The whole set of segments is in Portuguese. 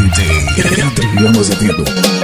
DJ Adriano Azevedo.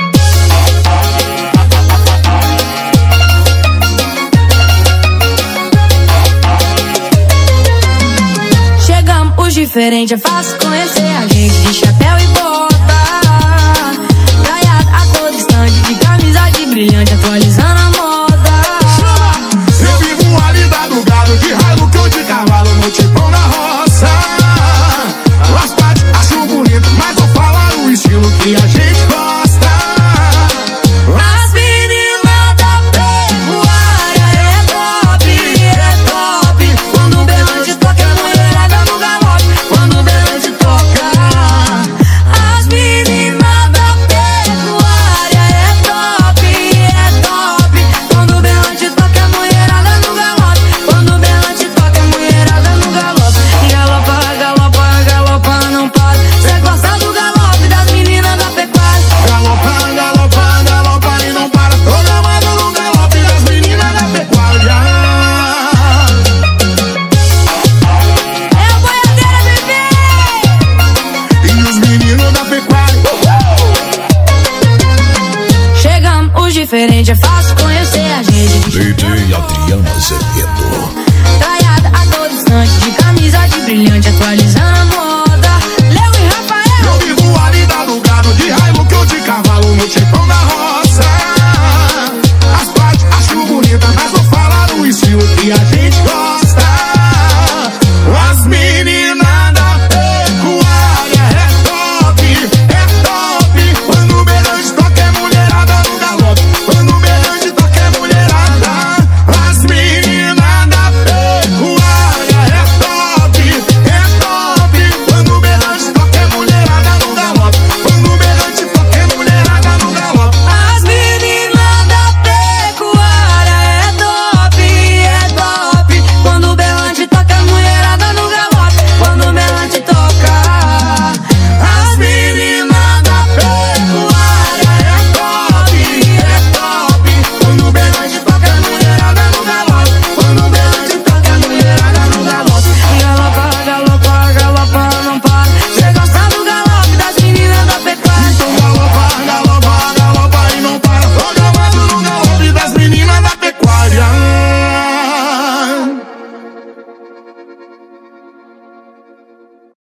Chegamos diferente, é fácil conhecer a gente de chapéu e bota, traiado a todo instante, de camisa de brilhante, atualizando a moda. Eu vivo a lida do gado, de raiva que eu de cavalo, no tipão na roça. As partes acho bonito, mas vou falar o estilo que a gente gosta. As meninas da pecuária é top. Quando o berrante toca, a mulherada no galope. Quando o berrante toca. As meninas da pecuária é top. Quando o berrante toca, a mulherada no galope. Quando o berrante toca, a mulherada no galope. Galopa, galopa, galopa, não para. Cê gosta do galope das meninas da pecuária. Galopa, galopa, galopa e não para. Tô gamado no galope das meninas da pecuária. É a boiadeira, bebê! E os meninos da pecuária. Chegamos diferente, é fácil conhecer a gente. DJ Adriano Azevedo.